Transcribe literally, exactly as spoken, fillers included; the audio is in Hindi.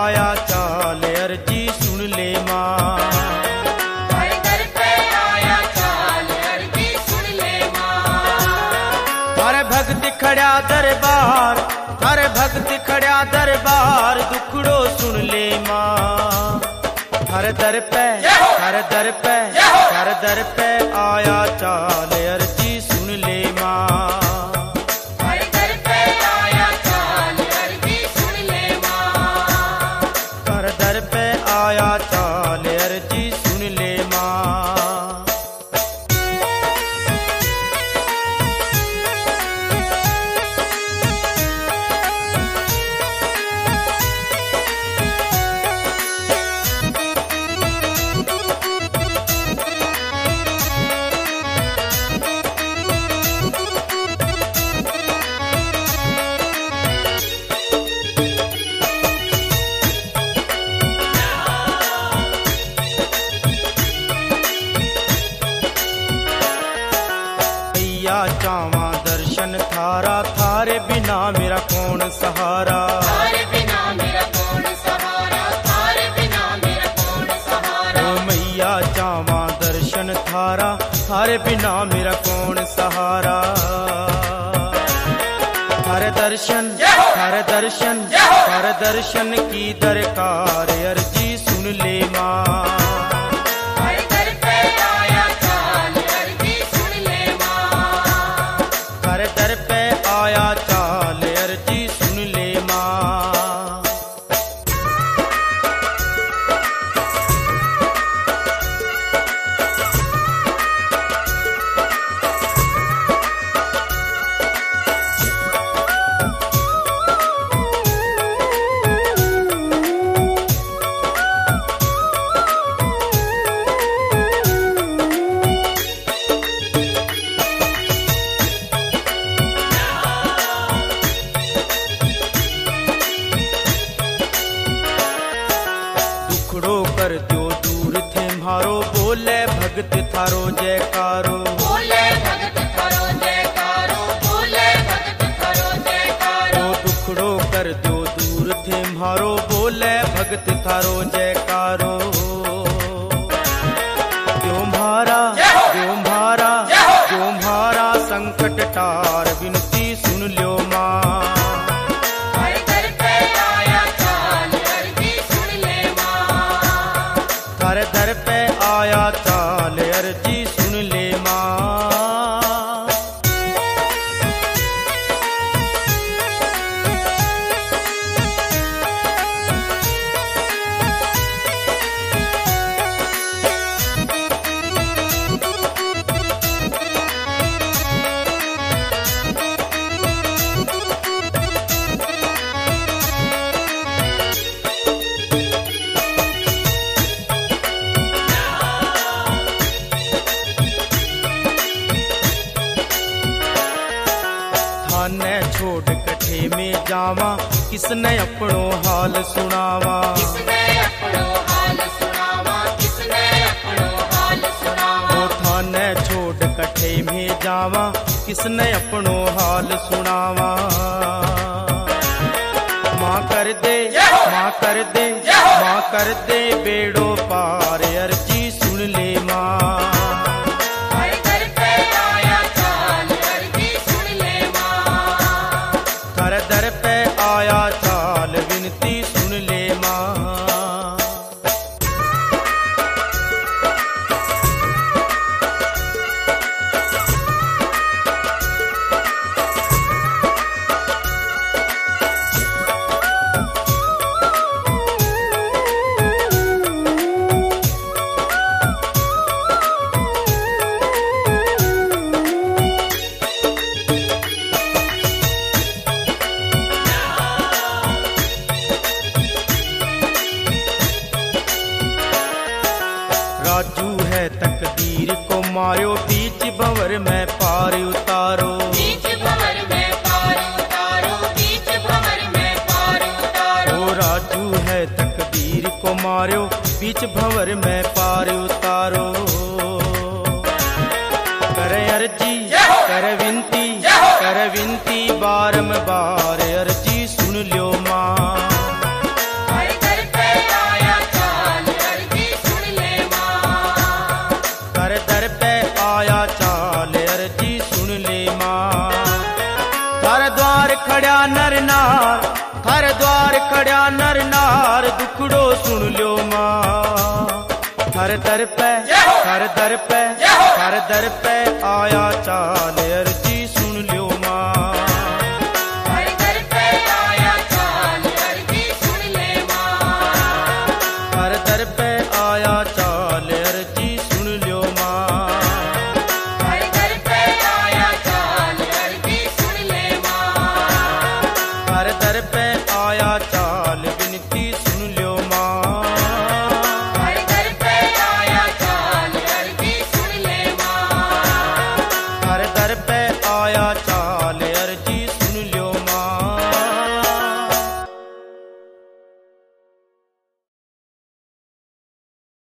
आया चाल अर्जी सुन ले माँ। हर दर पे आया चाल अर्जी सुन ले माँ। थारे भक्त खड़ा दरबार, थारे भक्त खड़ा दरबार, दुखड़ो सुन ले माँ। हर दर पे हर दर पे हर दर पे आया चाल अर्जी सुन ले माँ। हर दर पे आया चाल अर्जी सुन ले माँ। हर दर पे आया चाल अर्जी सुन ले माँ। चावा दर्शन थारा, थारे बिना मेरा कौन सहारा। थारे बिना मेरा कौन सहारा, थारे बिना मेरा कौन सहारा। ओ मैया चावा दर्शन थारा, थारे बिना मेरा कौन सहारा। थारे दर्शन थारे दर्शन थारे दर्शन की दरकार अर्जी सुन ले माँ। हर दर पे आया चाल अर्जी सुन ले माँ। हर दर पे आया चाल अर्जी सुन ले माँ। कर दो दूर थे मारो, बोले भगत थारो जयकारो। बोले भगत थारो जयकारो, बोले भगत थारो जयकारो। दुखड़ो कर दो दूर थे मारो, बोले भगत थारो जयकारो। जो म्हारा जो म्हारा जो म्हारा संकट टार, विनती सुन लो माँ। हर दर पे आया चाल अर्जी सुन ले माँ। हर दर पे आया चाल अर्जी सुन ले माँ। थाने छोड़ कठे में जावा, किसने अपनो हाल सुनावा। किसने अपनो हाल सुनावा, किसने अपनो हाल सुनावा। ओ थाने छोड़ कठे में जावा, किसने अपनो हाल सुनावा। माँ कर दे माँ कर दे माँ कर दे बेड़ो पार अर्जी सुन ले माँ। हर दर पे आया चाल अर्जी सुन ले माँ। हर दर पे आया चाल विनती सुन ले माँ। राजू है तकदीर को मारो, बीच भंवर में पार उतारो। बीच भंवर में पार उतारो, बीच भंवर में पार उतारो। ओ राजू है तकदीर को मारो, बीच भंवर में पार उतारो। कर अर्जी कर विनती कर विनती बारम बार अर्जी सुन लो माँ। हर दर थारे द्वार खड़ा नर नार दुखड़ो सुन लो मां। थारे दर पे थारे दर पे थारे दर पे आया चाल अर्जी